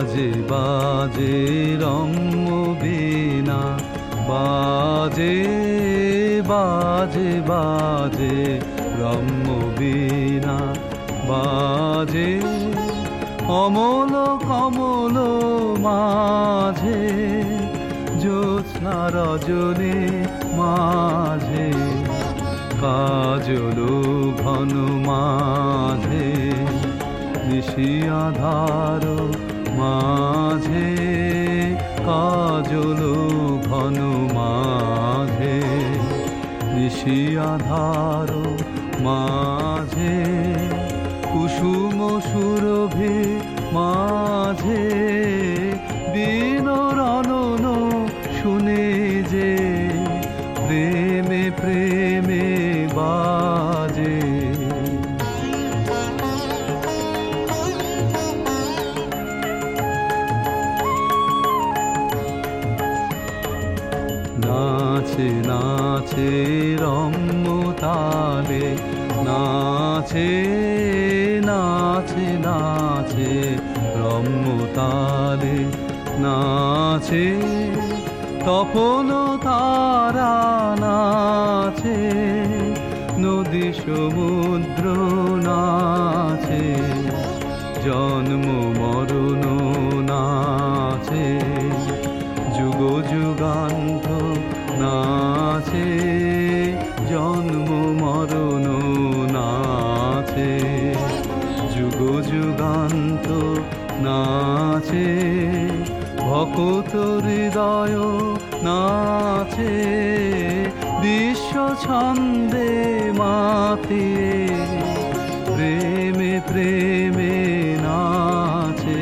বাজে বাজে রম্য বীণা, বাজে বাজে বাজে রম্য বীণা, বাজে অমল কমল মাঝে, জ্যোৎস্না রজনী মাঝে, কাজল ঘন মাঝে, নিশি আধার মাঝে, কাজল ঘন মাঝে, নিশি আধার মাঝে, কুসুম সুরভি মাঝে, বীণ রনন শুনে যে, প্রেমে প্রেমে বাজে। নাচে নাচে রম্য তালে, নাচে নাচে নাচে রম্য তালে, নাচে তপন তারা নাচে, নদী সমুদ্র নাচে, জন্ম মরণ নাচে, যুগ যুগান্ত নাচে, জন্ম মরণ নাচে, যুগ যুগান্ত নাচে, ভকত হৃদয় নাচে, বিশ্ব ছন্দে মাতিয়ে, প্রেমে প্রেমে নাচে।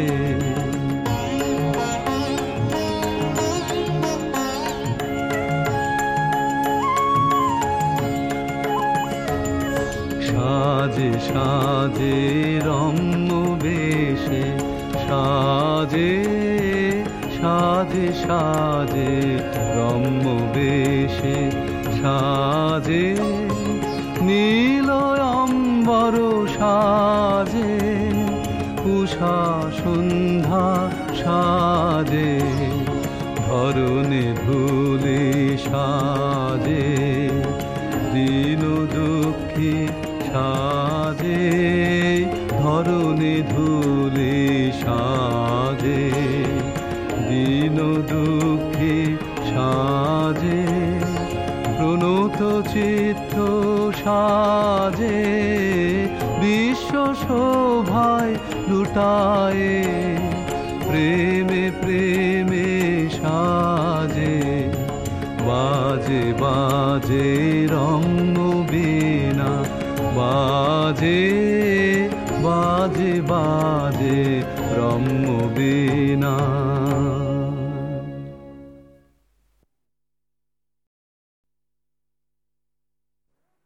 সাজে সাজে রম্য বেশে, সাজে সাজে সাজে রম্য বেশে, সাজে নীল অম্বর সাজে, উষা সন্ধ্যা সাজে, ধরণী ধুলি সাজে, দীন দুঃখী সাজে, ধরণী ধুলি সাজে, দীন দুঃখী সাজে, প্রণত চিত্ত সাজে, বিশ্ব শোভায় লুটায়, প্রেমে প্রেমে সাজে, বাজে বাজে রম্য বীণা, বাজে বাজে বাজে রম্য বীণা।